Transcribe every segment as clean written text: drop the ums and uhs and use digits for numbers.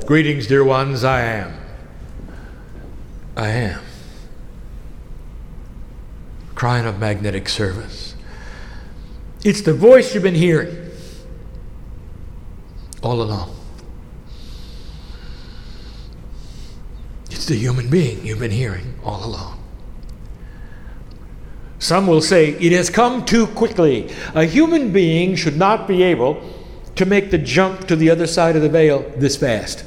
Greetings, dear ones. I am. Crying of magnetic service. It's the voice you've been hearing all along. It's the human being you've been hearing all along. Some will say it has come too quickly. A human being should not be able to make the jump to the other side of the veil this fast.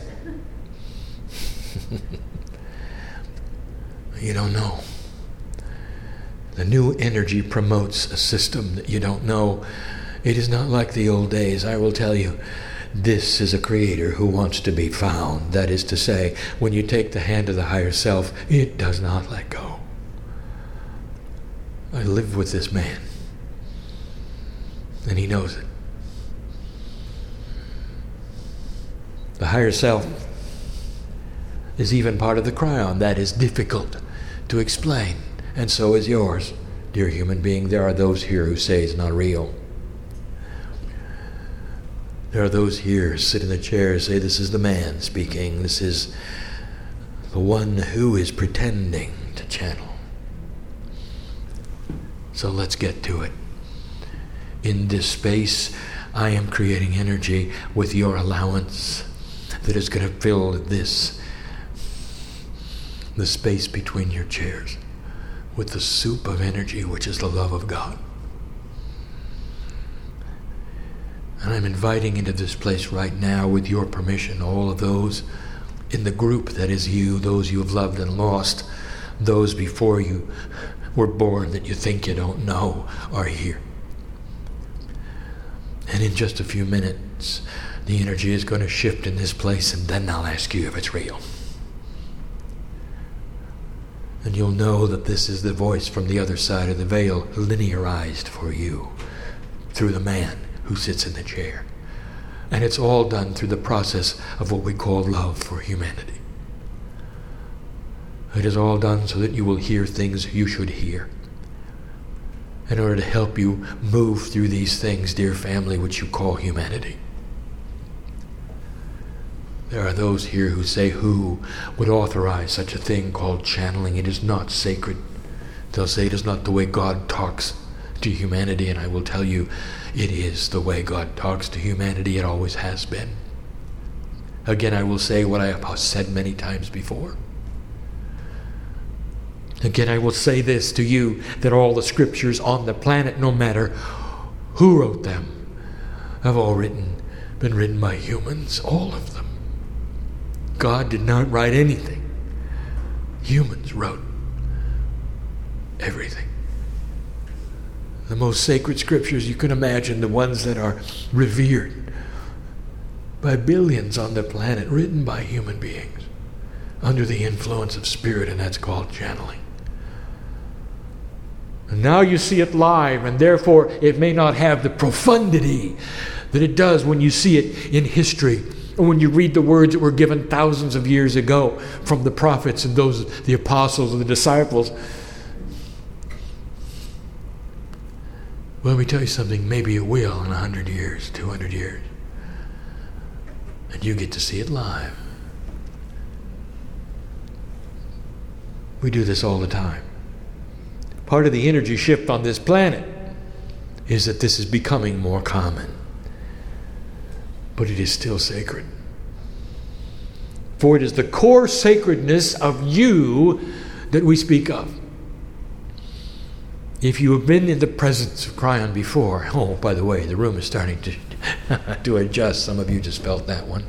You don't know. The new energy promotes a system that you don't know. It is not like the old days. I will tell you, this is a creator who wants to be found. That is to say, when you take the hand of the higher self, it does not let go. I live with this man, and he knows it. The higher self is even part of the cryon. That is difficult to explain, and so is yours, dear human being. There are those here who say it's not real. There are those here who sit in the chairs, say this is the man speaking, this is the one who is pretending to channel. So let's get to it. In this space, I am creating energy with your allowance that is going to fill the space between your chairs, with the soup of energy, which is the love of God. And I'm inviting into this place right now, with your permission, all of those in the group that is you, those you have loved and lost, those before you were born that you think you don't know are here. And in just a few minutes, the energy is going to shift in this place, and then I'll ask you if it's real. And you'll know that this is the voice from the other side of the veil, linearized for you through the man who sits in the chair. And it's all done through the process of what we call love for humanity. It is all done so that you will hear things you should hear, in order to help you move through these things, dear family, which you call humanity. There are those here who say, who would authorize such a thing called channeling? It is not sacred. They'll say it is not the way God talks to humanity, and I will tell you, it is the way God talks to humanity. It always has been. Again, I will say what I have said many times before. Again, I will say this to you, that all the scriptures on the planet, no matter who wrote them, have all been written by humans, all of them. God did not write anything. Humans wrote everything. The most sacred scriptures you can imagine, the ones that are revered by billions on the planet, written by human beings under the influence of spirit, and that's called channeling. And now you see it live, and therefore it may not have the profundity that it does when you see it in history, or when you read the words that were given thousands of years ago from the prophets and those, the apostles and the disciples. Well, let me tell you something, maybe it will in 100 years, 200 years. And you get to see it live. We do this all the time. Part of the energy shift on this planet is that this is becoming more common. But it is still sacred. For it is the core sacredness of you that we speak of. If you have been in the presence of Cryon before, oh, by the way, the room is starting to adjust. Some of you just felt that one.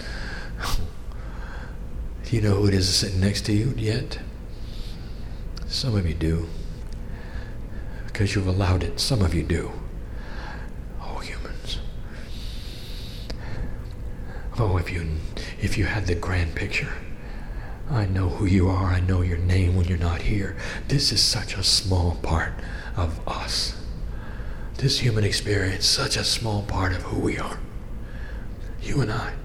Do you know who it is sitting next to you yet? Some of you do. Because you've allowed it. Some of you do. Oh, humans. Oh, if you had the grand picture. I know who you are. I know your name when you're not here. This is such a small part of us. This human experience, such a small part of who we are. You and I.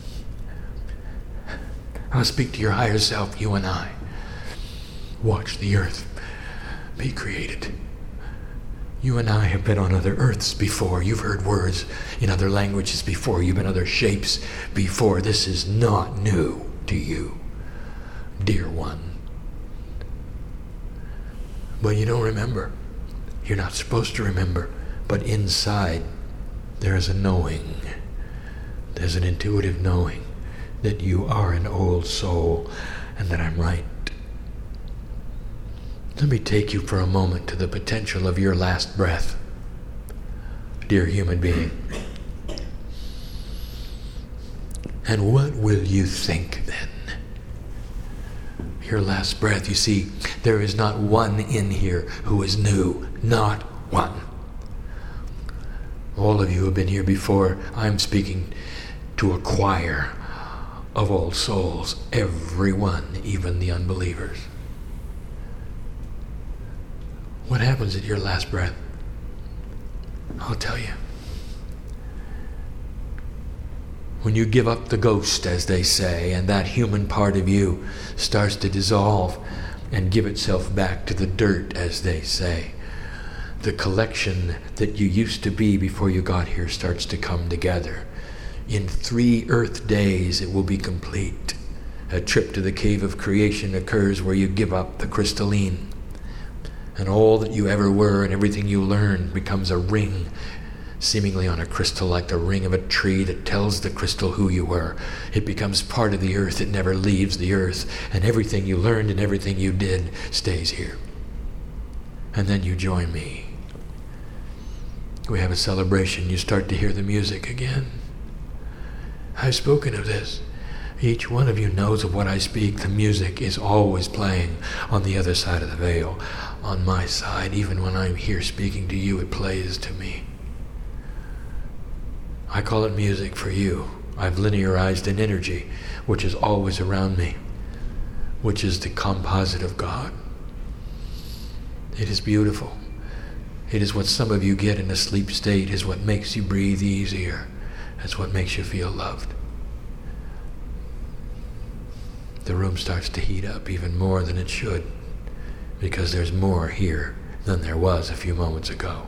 I'll speak to your higher self, you and I. Watch the earth be created. You and I have been on other earths before. You've heard words in other languages before. You've been other shapes before. This is not new to you, dear one. But you don't remember. You're not supposed to remember. But inside, there is a knowing. There's an intuitive knowing that you are an old soul and that I'm right. Let me take you for a moment to the potential of your last breath, dear human being. And what will you think then? Your last breath, you see, there is not one in here who is new. Not one. All of you have been here before. I'm speaking to a choir of all souls. Everyone, even the unbelievers. What happens at your last breath? I'll tell you. When you give up the ghost, as they say, and that human part of you starts to dissolve and give itself back to the dirt, as they say, the collection that you used to be before you got here starts to come together. In 3 earth days it will be complete. A trip to the cave of creation occurs where you give up the crystalline. And all that you ever were and everything you learned becomes a ring, seemingly on a crystal, like the ring of a tree that tells the crystal who you were. It becomes part of the earth. It never leaves the earth. And everything you learned and everything you did stays here. And then you join me. We have a celebration. You start to hear the music again. I've spoken of this. Each one of you knows of what I speak. The music is always playing on the other side of the veil. On my side, even when I'm here speaking to you, it plays to me. I call it music for you. I've linearized an energy which is always around me, which is the composite of God. It is beautiful. It is what some of you get in a sleep state, is what makes you breathe easier. That's what makes you feel loved. The room starts to heat up even more than it should, because there's more here than there was a few moments ago.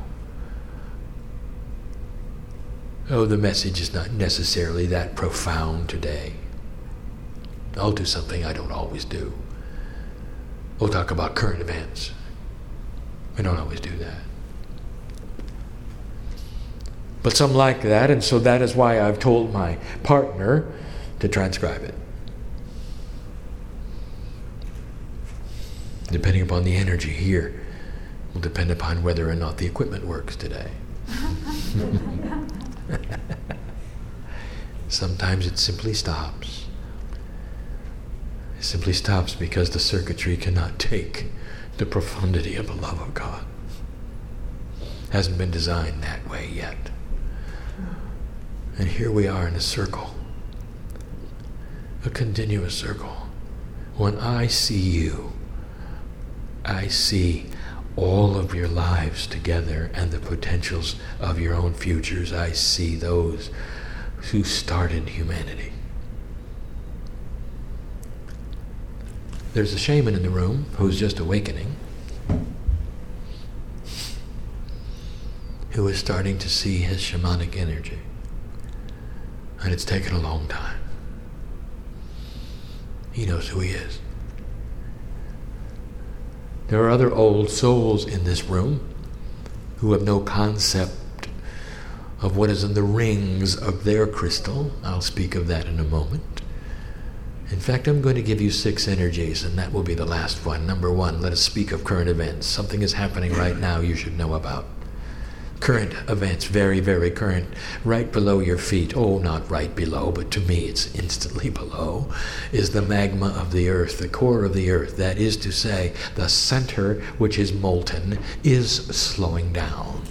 Oh, the message is not necessarily that profound today. I'll do something I don't always do. We'll talk about current events. We don't always do that. But some like that, and so that is why I've told my partner to transcribe it. Depending upon the energy here, will depend upon whether or not the equipment works today. Sometimes it simply stops. It simply stops because the circuitry cannot take the profundity of the love of God. Hasn't been designed that way yet. And here we are in a circle, a continuous circle. When I see you, I see all of your lives together and the potentials of your own futures. I see those who started humanity. There's a shaman in the room who's just awakening, who is starting to see his shamanic energy. And it's taken a long time. He knows who he is. There are other old souls in this room who have no concept of what is in the rings of their crystal. I'll speak of that in a moment. In fact, I'm going to give you 6 energies, and that will be the last one. Number 1, let us speak of current events. Something is happening right now you should know about. Current events, very, very current, right below your feet. Oh, not right below, but to me it's instantly below, is the magma of the earth, the core of the earth. That is to say, the center, which is molten, is slowing down.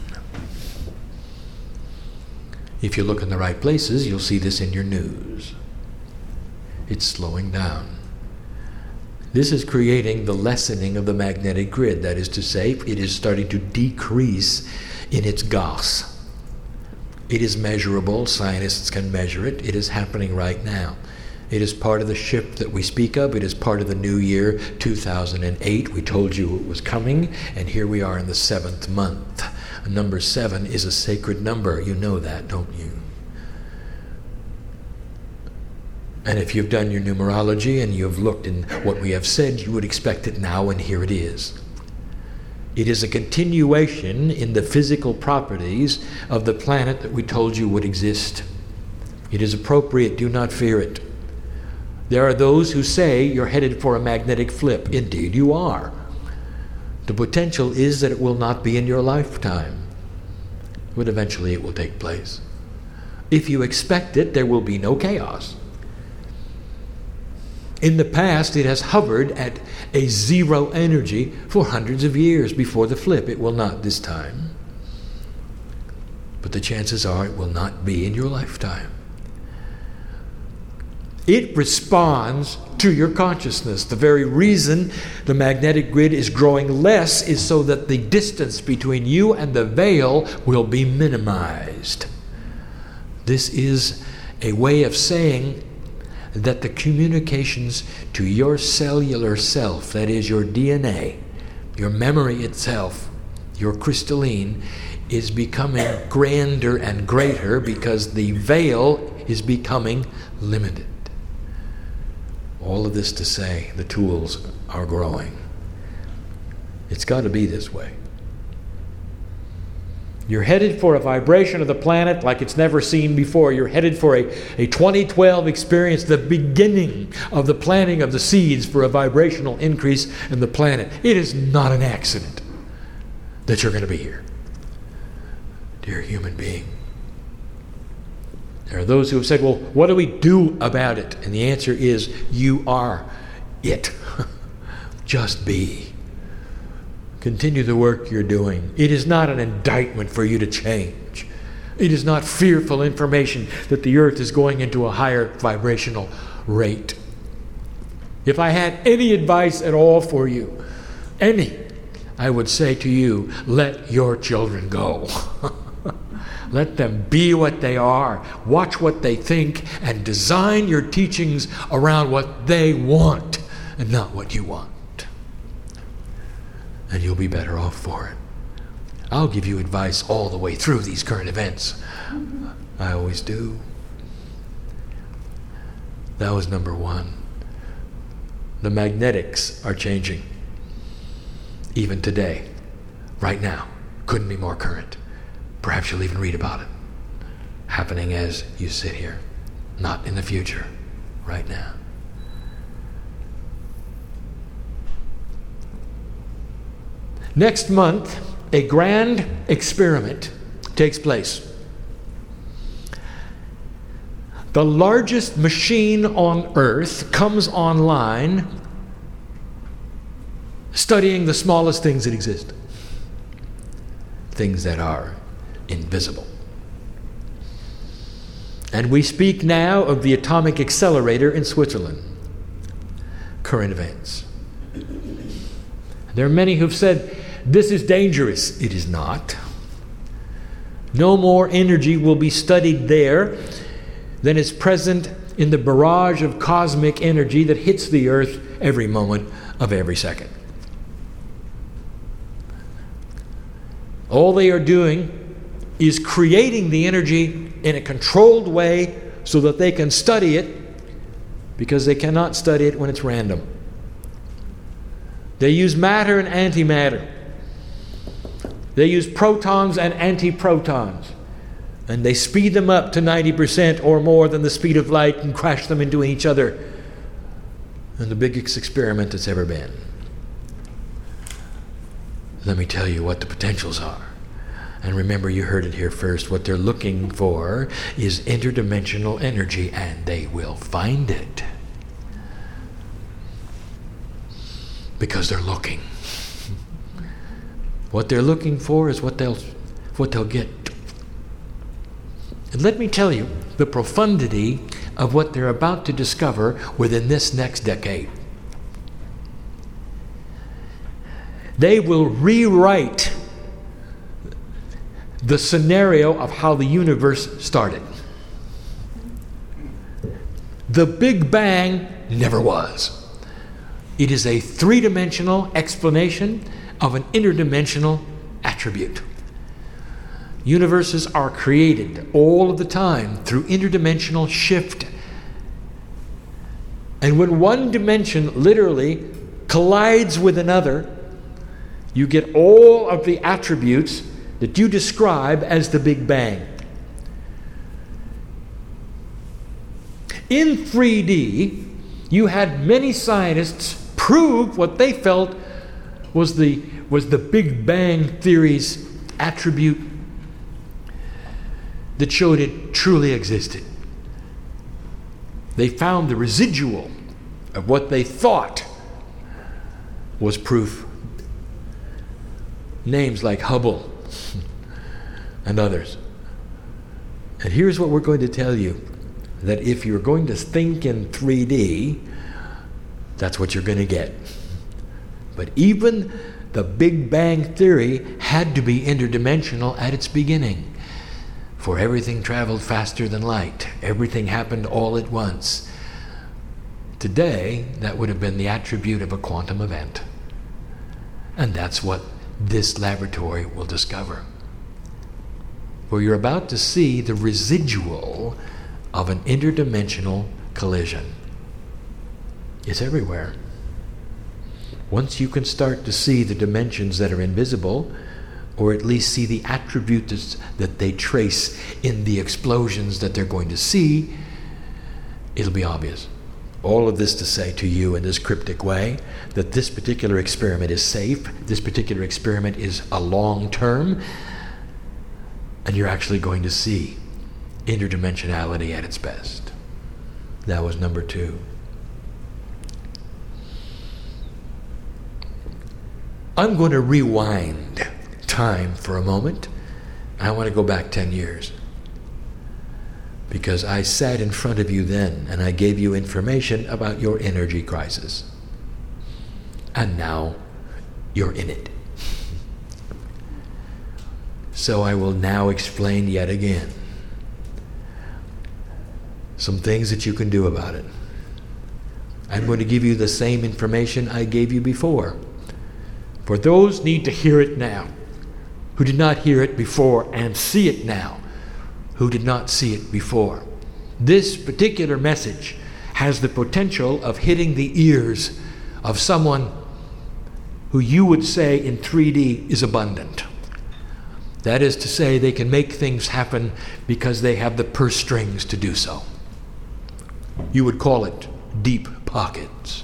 If you look in the right places, you'll see this in your news. It's slowing down. This is creating the lessening of the magnetic grid. That is to say, it is starting to decrease in its gas. It is measurable. Scientists can measure it. It is happening right now. It is part of the shift that we speak of. It is part of the new year, 2008. We told you it was coming, and here we are in the 7th month Number 7 is a sacred number. You know that, don't you? And if you've done your numerology and you've looked in what we have said, you would expect it now, and here it is. It is a continuation in the physical properties of the planet that we told you would exist. It is appropriate. Do not fear it. There are those who say you're headed for a magnetic flip. Indeed, you are. The potential is that it will not be in your lifetime, but eventually it will take place. If you expect it, there will be no chaos. In the past, it has hovered at a zero energy for hundreds of years before the flip. It will not this time. But the chances are it will not be in your lifetime. It responds to your consciousness. The very reason the magnetic grid is growing less is so that the distance between you and the veil will be minimized. This is a way of saying that the communications to your cellular self, that is your DNA, your memory itself, your crystalline, is becoming grander and greater because the veil is becoming limited. All of this to say the tools are growing. It's got to be this way. You're headed for a vibration of the planet like it's never seen before. You're headed for a 2012 experience, the beginning of the planting of the seeds for a vibrational increase in the planet. It is not an accident that you're going to be here, dear human being. There are those who have said, well, what do we do about it? And the answer is, you are it. Just be. Continue the work you're doing. It is not an indictment for you to change. It is not fearful information that the earth is going into a higher vibrational rate. If I had any advice at all for you, I would say to you, let your children go. Let them be what they are. Watch what they think and design your teachings around what they want and not what you want. And you'll be better off for it. I'll give you advice all the way through these current events. I always do. That was number 1. The magnetics are changing. Even today, right now, couldn't be more current. Perhaps you'll even read about it happening as you sit here, not in the future, right now. Next month, a grand experiment takes place. The largest machine on Earth comes online studying the smallest things that exist, things that are invisible. And we speak now of the atomic accelerator in Switzerland. Current events. There are many who've said, this is dangerous. It is not. No more energy will be studied there than is present in the barrage of cosmic energy that hits the earth every moment of every second. All they are doing is creating the energy in a controlled way so that they can study it, because they cannot study it when it's random. They use matter and antimatter. They use protons and antiprotons. And they speed them up to 90% or more than the speed of light and crash them into each other. And the biggest experiment that's ever been. Let me tell you what the potentials are. And remember, you heard it here first. What they're looking for is interdimensional energy, and they will find it. Because they're looking. What they're looking for is what they'll get. And let me tell you the profundity of what they're about to discover within this next decade. They will rewrite the scenario of how the universe started. The Big Bang never was. It is a three-dimensional explanation of an interdimensional attribute. Universes are created all of the time through interdimensional shift. And when one dimension literally collides with another, you get all of the attributes that you describe as the Big Bang. In 3D, you had many scientists prove what they felt was the Big Bang theory's attribute that showed it truly existed. They found the residual of what they thought was proof. Names like Hubble and others. And here's what we're going to tell you, that if you're going to think in 3D, that's what you're going to get. But even the Big Bang theory had to be interdimensional at its beginning. For everything traveled faster than light. Everything happened all at once. Today, that would have been the attribute of a quantum event. And that's what this laboratory will discover. For you're about to see the residual of an interdimensional collision. It's everywhere. Once you can start to see the dimensions that are invisible, or at least see the attributes that they trace in the explosions that they're going to see, it'll be obvious. All of this to say to you in this cryptic way that this particular experiment is safe, this particular experiment is a long term, and you're actually going to see interdimensionality at its best. That was number 2. I'm going to rewind time for a moment. I want to go back 10 years. Because I sat in front of you then and I gave you information about your energy crisis. And now you're in it. So I will now explain yet again some things that you can do about it. I'm going to give you the same information I gave you before. For those need to hear it now, who did not hear it before, and see it now, who did not see it before. This particular message has the potential of hitting the ears of someone who you would say in 3D is abundant. That is to say, they can make things happen because they have the purse strings to do so. You would call it deep pockets.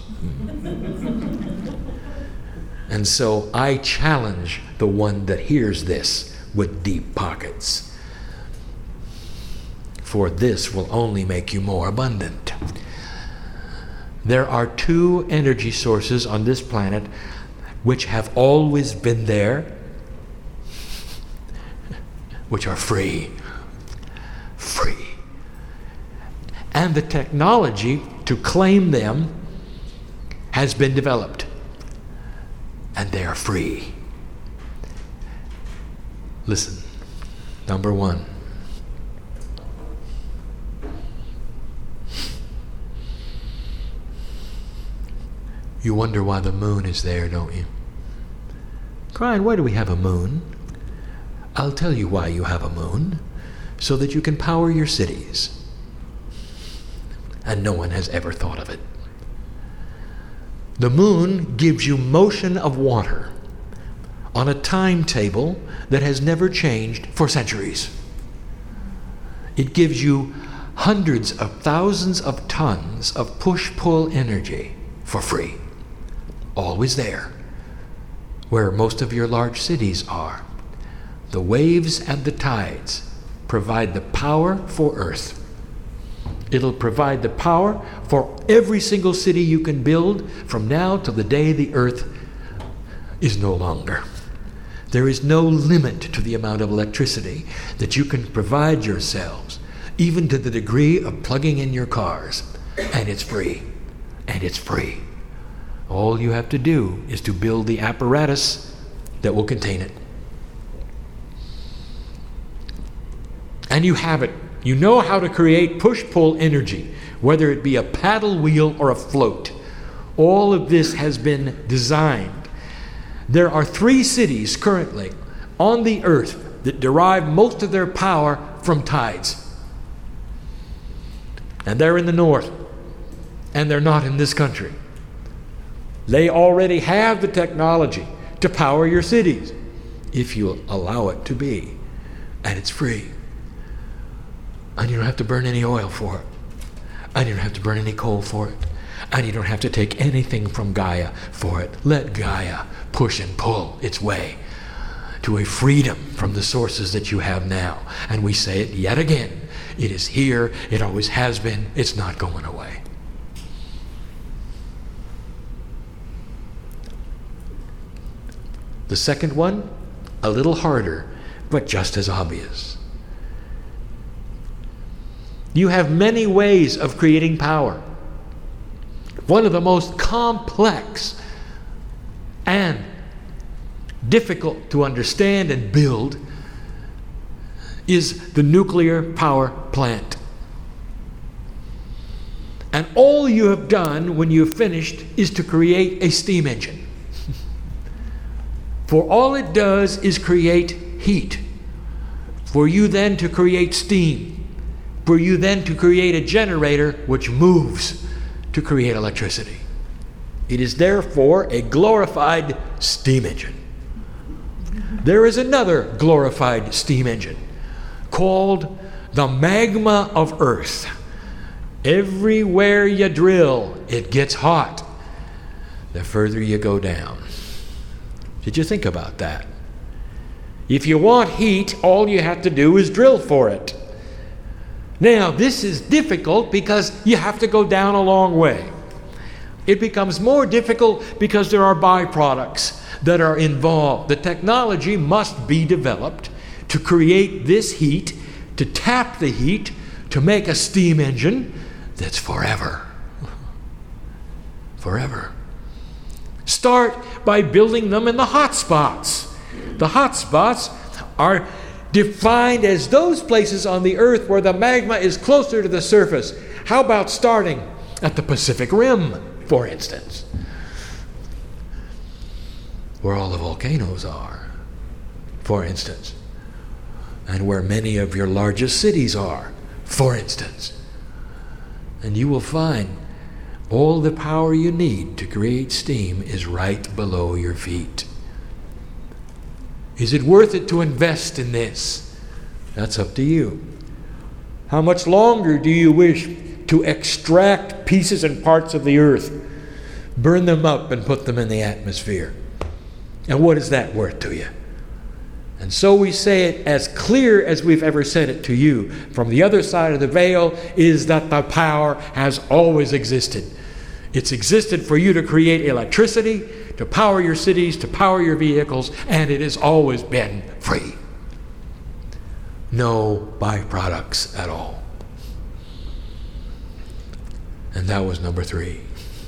And so I challenge the one that hears this with deep pockets. For this will only make you more abundant. There are 2 energy sources on this planet which have always been there, which are free. Free. And the technology to claim them has been developed. And they are free. Listen, number 1. You wonder why the moon is there, don't you? Brian, why do we have a moon? I'll tell you why you have a moon. So that you can power your cities. And no one has ever thought of it. The moon gives you motion of water on a timetable that has never changed for centuries. It gives you hundreds of thousands of tons of push-pull energy for free. Always there, where most of your large cities are. The waves and the tides provide the power for Earth. It'll provide the power for every single city you can build from now till the day the Earth is no longer. There is no limit to the amount of electricity that you can provide yourselves, even to the degree of plugging in your cars. And it's free. And it's free. All you have to do is to build the apparatus that will contain it. And you have it. You know how to create push-pull energy, whether it be a paddle wheel or a float. All of this has been designed. There are 3 cities currently on the Earth that derive most of their power from tides. And they're in the north, and they're not in this country. They already have the technology to power your cities, if you allow it to be. And it's free. And you don't have to burn any oil for it. And you don't have to burn any coal for it. And you don't have to take anything from Gaia for it. Let Gaia push and pull its way to a freedom from the sources that you have now. And we say it yet again. It is here. It always has been. It's not going away. The second one, a little harder, but just as obvious. You have many ways of creating power. One of the most complex and difficult to understand and build is the nuclear power plant. And all you have done when you've finished is to create a steam engine. For all it does is create heat. For you then to create steam. For you then to create a generator which moves to create electricity. It is therefore a glorified steam engine. There is another glorified steam engine called the magma of Earth. Everywhere you drill, it gets hot the further you go down. Did you think about that? If you want heat, all you have to do is drill for it. Now, this is difficult because you have to go down a long way. It becomes more difficult because there are byproducts that are involved. The technology must be developed to create this heat, to tap the heat, to make a steam engine that's forever. Forever. Start by building them in the hot spots. The hot spots are defined as those places on the earth where the magma is closer to the surface. How about starting at the Pacific Rim, for instance, where all the volcanoes are, for instance, and where many of your largest cities are, for instance. And you will find all the power you need to create steam is right below your feet. Is it worth it to invest in this? That's up to you. How much longer do you wish to extract pieces and parts of the earth, burn them up and put them in the atmosphere? And what is that worth to you? And so we say it as clear as we've ever said it to you. From the other side of the veil is that the power has always existed. It's existed for you to create electricity, to power your cities, to power your vehicles, and it has always been free. No byproducts at all. And that was number 3.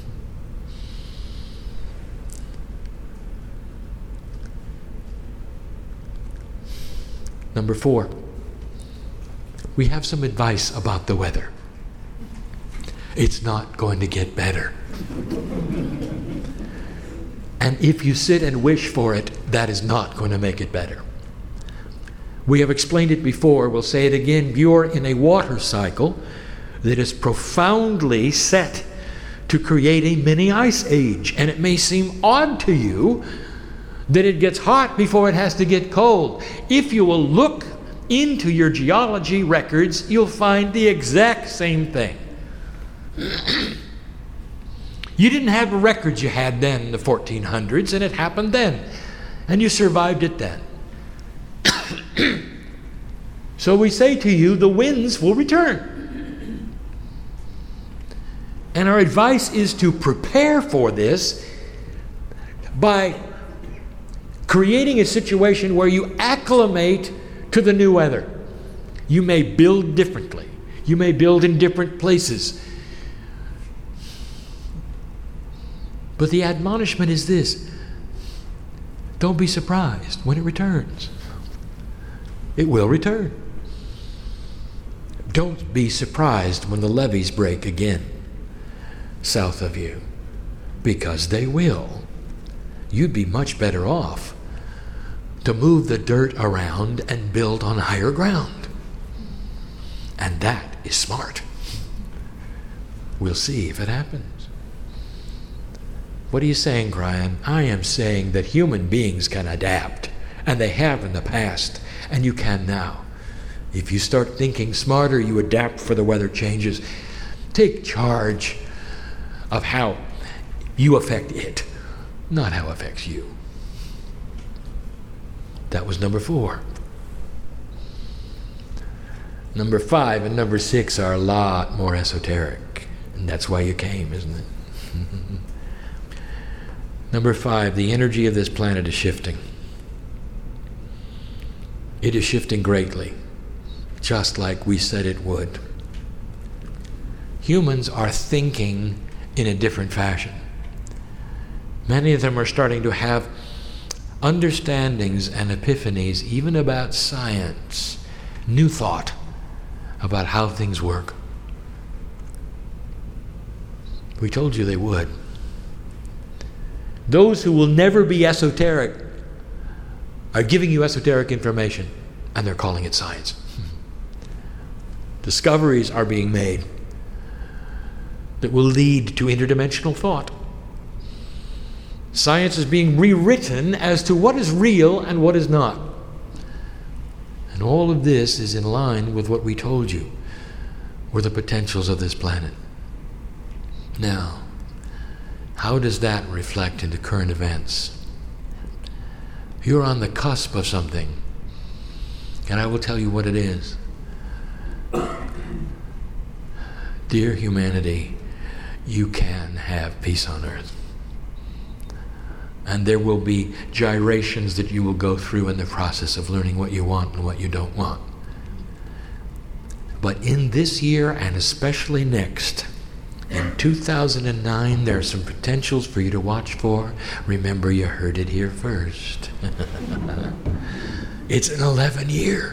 Number 4, we have some advice about the weather. It's not going to get better. And if you sit and wish for it, that is not going to make it better. We have explained it before. We'll say it again. You're in a water cycle that is profoundly set to create a mini ice age. And it may seem odd to you that it gets hot before it has to get cold. If you will look into your geology records, you'll find the exact same thing. You didn't have the records you had then in the 1400s, and it happened then. And you survived it then. So we say to you, the winds will return. And our advice is to prepare for this by creating a situation where you acclimate to the new weather. You may build differently. You may build in different places. But the admonishment is this: don't be surprised when it returns. It will return. Don't be surprised when the levees break again south of you, because they will. You'd be much better off to move the dirt around and build on higher ground. And that is smart. We'll see if it happens. What are you saying, Brian? I am saying that human beings can adapt, and they have in the past, and you can now. If you start thinking smarter, you adapt for the weather changes. Take charge of how you affect it, not how it affects you. That was number 4. Number 5 and number 6 are a lot more esoteric. And that's why you came, isn't it? Number 5, the energy of this planet is shifting. It is shifting greatly, just like we said it would. Humans are thinking in a different fashion. Many of them are starting to have understandings and epiphanies, even about science, new thought about how things work. We told you they would. Those who will never be esoteric are giving you esoteric information, and they're calling it science. Discoveries are being made that will lead to interdimensional thought. Science is being rewritten as to what is real and what is not. And all of this is in line with what we told you were the potentials of this planet. Now, how does that reflect into current events? You're on the cusp of something, and I will tell you what it is. Dear humanity, you can have peace on earth. And there will be gyrations that you will go through in the process of learning what you want and what you don't want. But in this year, and especially next, in 2009, there are some potentials for you to watch for. Remember, you heard it here first. It's an 11 year.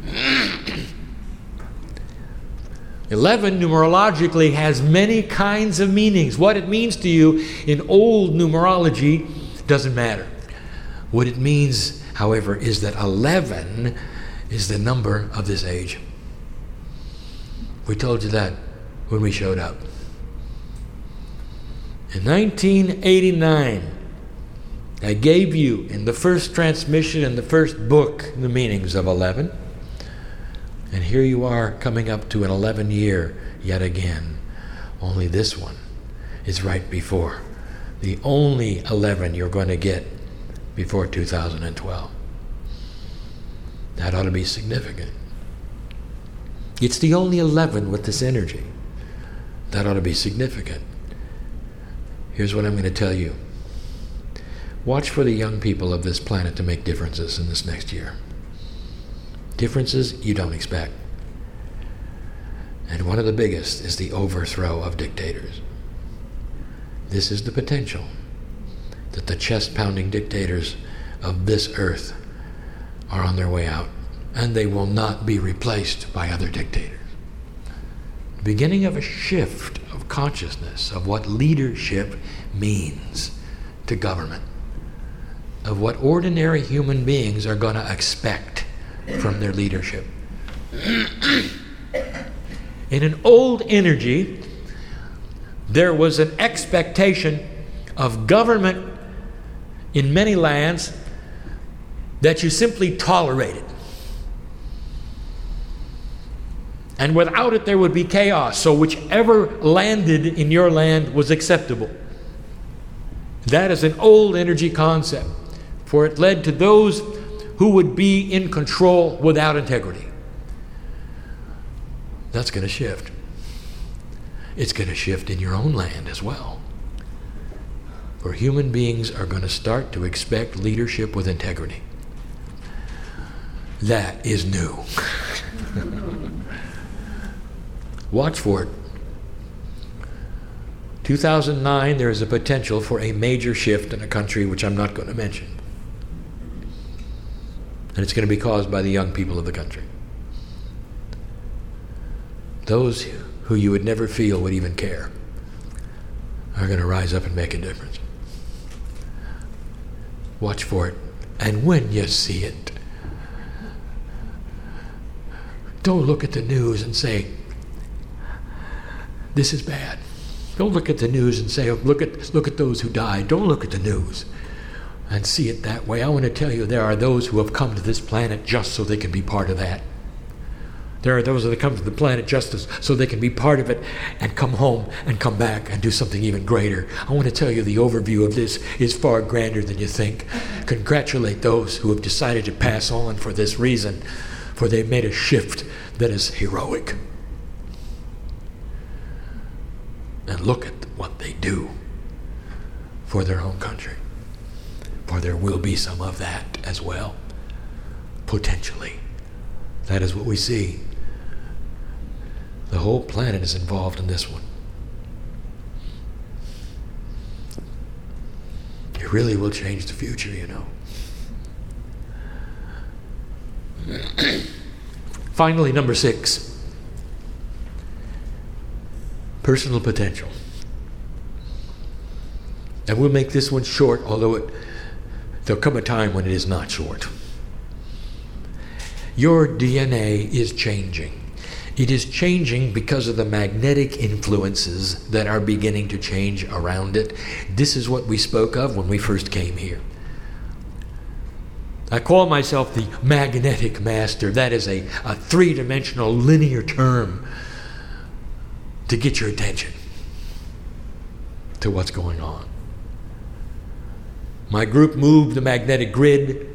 11 numerologically has many kinds of meanings. What it means to you in old numerology doesn't matter. What it means, however, is that 11 is the number of this age. We told you that when we showed up. In 1989, I gave you in the first transmission, in the first book, the meanings of 11. And here you are coming up to an 11 year yet again. Only this one is right before. The only 11 you're going to get before 2012. That ought to be significant. It's the only 11 with this energy. That ought to be significant. Here's what I'm going to tell you. Watch for the young people of this planet to make differences in this next year. Differences you don't expect. And one of the biggest is the overthrow of dictators. This is the potential that the chest-pounding dictators of this earth are on their way out, and they will not be replaced by other dictators. The beginning of a shift of consciousness of what leadership means to government, of what ordinary human beings are going to expect from their leadership. In an old energy, there was an expectation of government in many lands that you simply tolerated. And without it, there would be chaos. So whichever landed in your land was acceptable. That is an old energy concept, for it led to those who would be in control without integrity. That's going to shift. It's going to shift in your own land as well. For human beings are going to start to expect leadership with integrity. That is new. Watch for it. 2009, there is a potential for a major shift in a country which I'm not going to mention. And it's going to be caused by the young people of the country. Those who you would never feel would even care are going to rise up and make a difference. Watch for it. And when you see it, don't look at the news and say, this is bad. Don't look at the news and say, look at those who died. Don't look at the news and see it that way. I want to tell you, there are those who have come to this planet just so they can be part of that. There are those that come to the planet just so they can be part of it and come home and come back and do something even greater. I want to tell you, the overview of this is far grander than you think. Congratulate those who have decided to pass on for this reason, for they've made a shift that is heroic. And look at what they do for their own country. For there will be some of that as well, potentially. That is what we see. The whole planet is involved in this one. It really will change the future, you know. Finally, number 6. Personal potential. And we'll make this one short, although there'll come a time when it is not short. Your DNA is changing. It is changing because of the magnetic influences that are beginning to change around it. This is what we spoke of when we first came here. I call myself the magnetic master. That is a three-dimensional linear term to get your attention to what's going on. My group moved the magnetic grid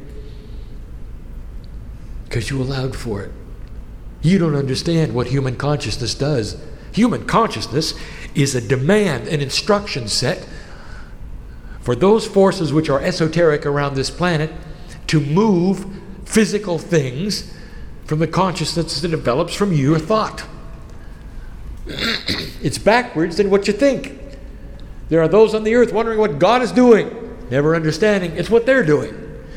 because you allowed for it. You don't understand what human consciousness does. Human consciousness is a demand, an instruction set for those forces which are esoteric around this planet to move physical things from the consciousness that develops from your thought. It's backwards than what you think. There are those on the earth wondering what God is doing, never understanding it's what they're doing.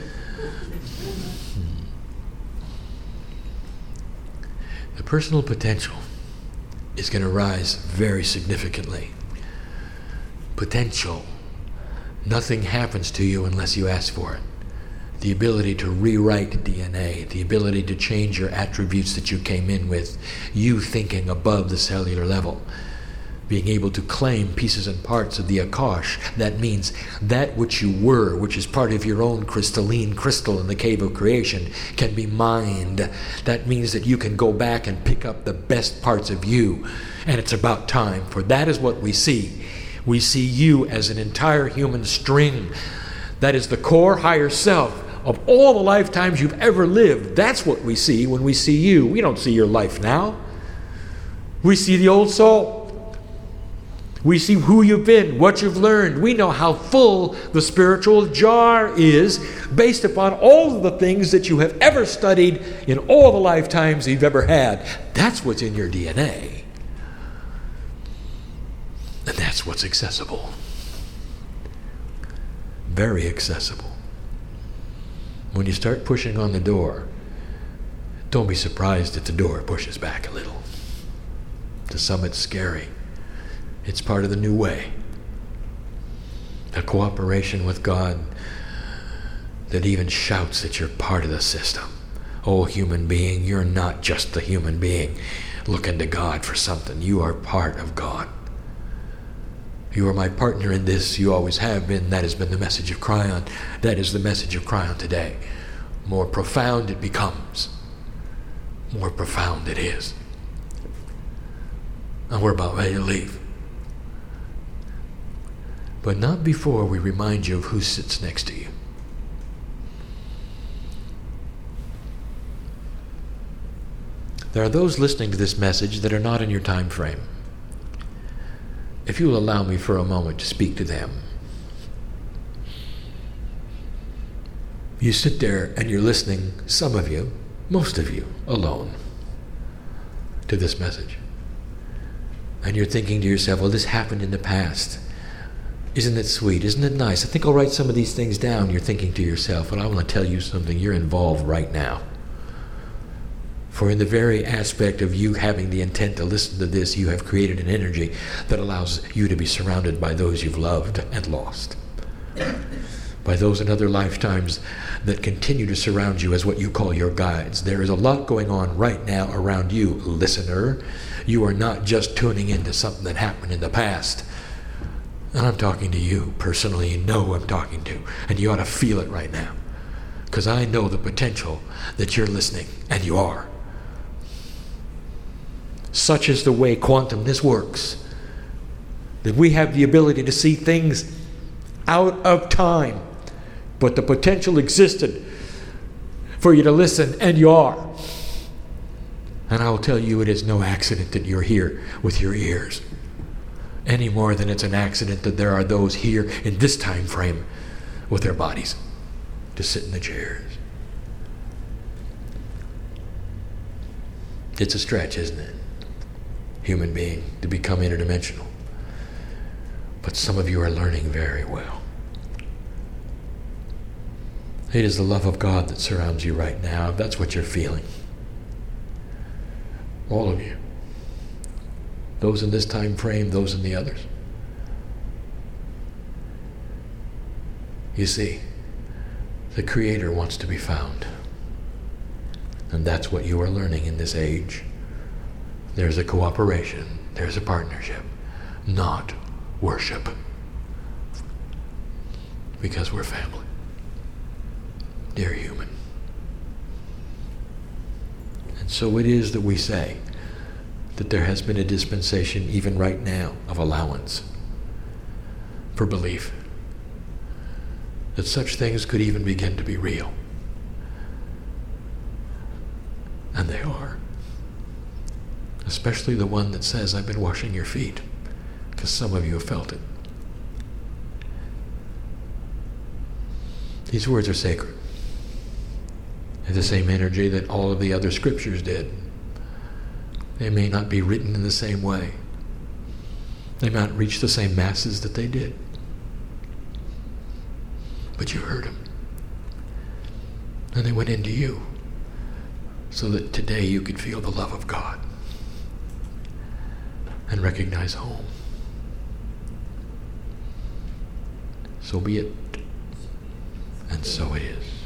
The personal potential is going to rise very significantly. Potential. Nothing happens to you unless you ask for it. The ability to rewrite DNA, the ability to change your attributes that you came in with, you thinking above the cellular level, being able to claim pieces and parts of the Akash. That means that which you were, which is part of your own crystalline crystal in the cave of creation, can be mined. That means that you can go back and pick up the best parts of you. And it's about time, for that is what we see. We see you as an entire human string. That is the core higher self of all the lifetimes you've ever lived. That's what we see when we see you. We don't see your life now. We see the old soul. We see who you've been, what you've learned. We know how full the spiritual jar is based upon all of the things that you have ever studied in all the lifetimes you've ever had. That's what's in your DNA. And that's what's accessible. Very accessible. When you start pushing on the door, don't be surprised if the door pushes back a little. To some it's scary. It's part of the new way. A cooperation with God that even shouts that you're part of the system. Oh, human being, you're not just a human being looking to God for something. You are part of God. You are my partner in this. You always have been. That has been the message of Kryon. That is the message of Kryon today. More profound it becomes, more profound it is. And we're about ready to leave. But not before we remind you of who sits next to you. There are those listening to this message that are not in your time frame. If you will allow me for a moment to speak to them. You sit there and you're listening, some of you, most of you, alone, to this message. And you're thinking to yourself, well, this happened in the past. Isn't it sweet? Isn't it nice? I think I'll write some of these things down. You're thinking to yourself, well, I want to tell you something. You're involved right now. For in the very aspect of you having the intent to listen to this, you have created an energy that allows you to be surrounded by those you've loved and lost. by those in other lifetimes that continue to surround you as what you call your guides. There is a lot going on right now around you, listener. You are not just tuning into something that happened in the past. And I'm talking to you personally. You know who I'm talking to. And you ought to feel it right now. Because I know the potential that you're listening, and you are. Such is the way quantumness works. That we have the ability to see things out of time. But the potential existed for you to listen, and you are. And I will tell you, it is no accident that you're here with your ears. Any more than it's an accident that there are those here in this time frame with their bodies to sit in the chairs. It's a stretch, isn't it? Human being to become interdimensional. But some of you are learning very well. It is the love of God that surrounds you right now. If that's what you're feeling. All of you. Those in this time frame, those in the others. You see, the Creator wants to be found. And that's what you are learning in this age. There's a cooperation. There's a partnership. Not worship. Because we're family. Dear human. And so it is that we say that there has been a dispensation, even right now, of allowance for belief that such things could even begin to be real. And they are. Especially the one that says, I've been washing your feet, because some of you have felt it. These words are sacred. They're the same energy that all of the other scriptures did. They may not be written in the same way. They may not reach the same masses that they did. But you heard them. And they went into you so that today you could feel the love of God and recognize home. So be it, and so it is.